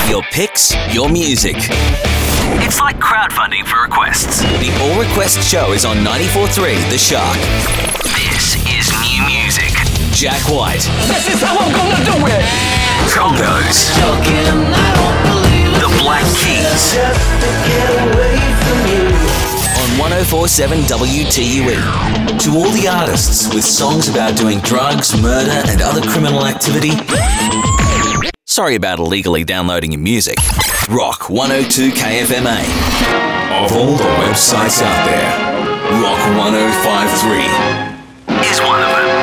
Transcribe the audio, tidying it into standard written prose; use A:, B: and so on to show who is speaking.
A: Your picks, your music. It's like crowdfunding for requests. The All Request Show is on 94.3 The Shark. This is new music. Jack White.
B: This is how I'm gonna do it.
A: Congos. The Black Keys. On 104.7 WTUE. To all the artists with songs about doing drugs, murder, and other criminal activity. Sorry about illegally downloading your music. Rock 102 KFMA. Of all the websites out there, Rock 105.3 is one of them.